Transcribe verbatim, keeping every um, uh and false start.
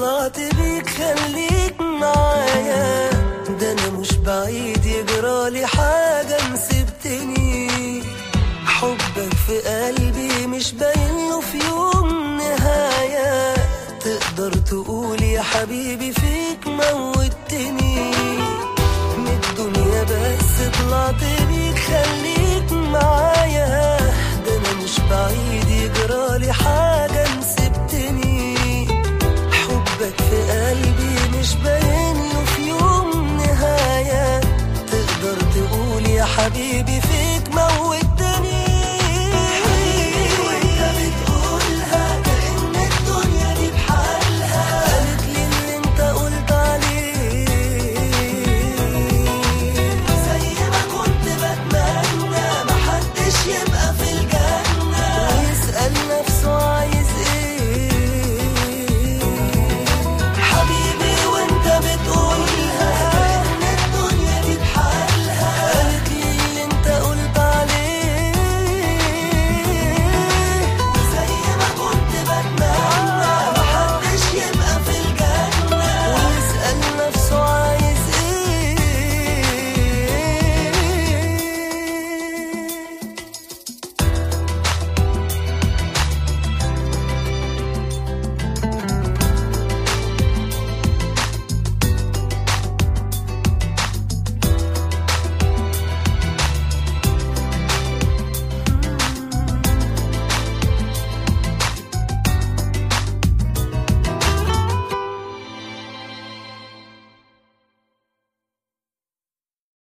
طلعت بيك خليك معايا، ده انا مش بعيد يجرالي حاجة مسبتني. حبك في قلبي مش باينله في يوم نهاية، تقدر تقول يا حبيبي فيك موتني. من الدنيا بس طلعت بيك خليك معايا، ده انا مش بعيد يجرالي حاجة مسبتني. حبك في قلبي مش باينله في يوم نهاية، تقدر تقول يا حبيبي